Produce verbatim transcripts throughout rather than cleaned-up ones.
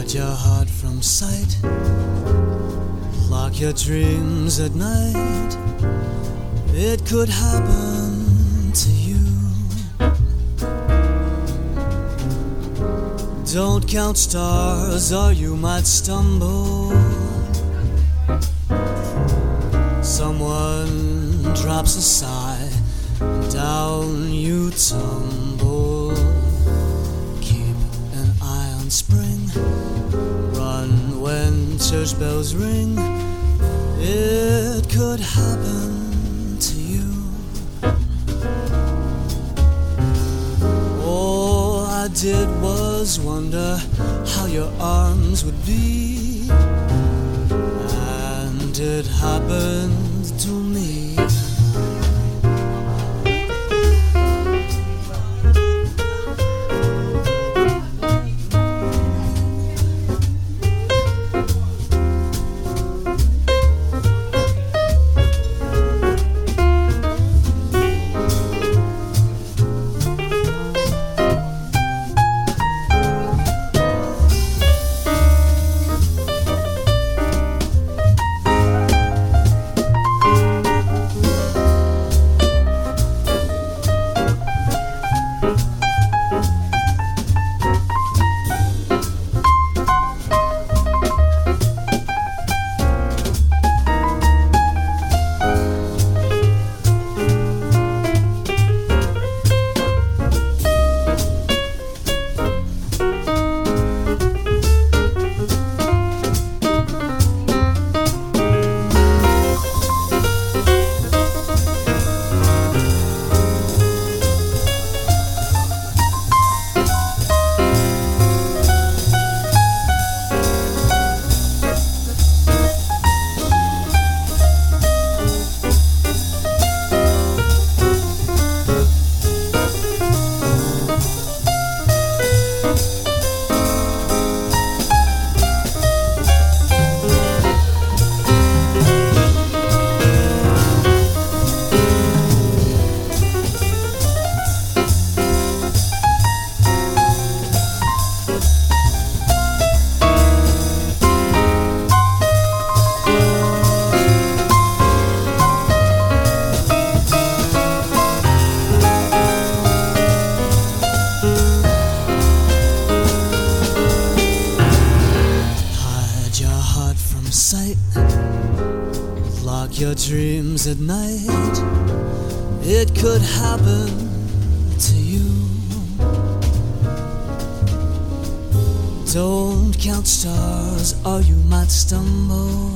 Hide your heart from sight, lock your dreams at night. It could happen to you. Don't count stars or you might stumble. Someone drops a sigh, down you tumble. Keep an eye on spring, run when church bells ring. It could happen to you. All I did was wonder how your arms would be, and it happened to me. Sight, lock your dreams at night. It could happen to you. Don't count stars or you might stumble.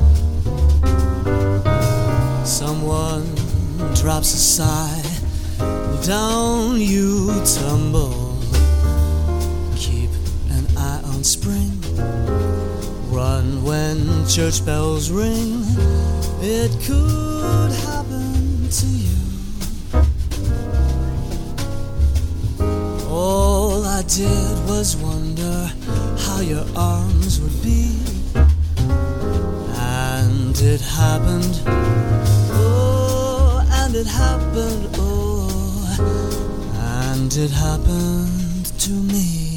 Someone drops a sigh, down you tumble. Keep an eye on spring, run when church bells ring. It could happen to you. All I did was wonder how your arms would be, and it happened. Oh, and it happened. Oh, and it happened to me.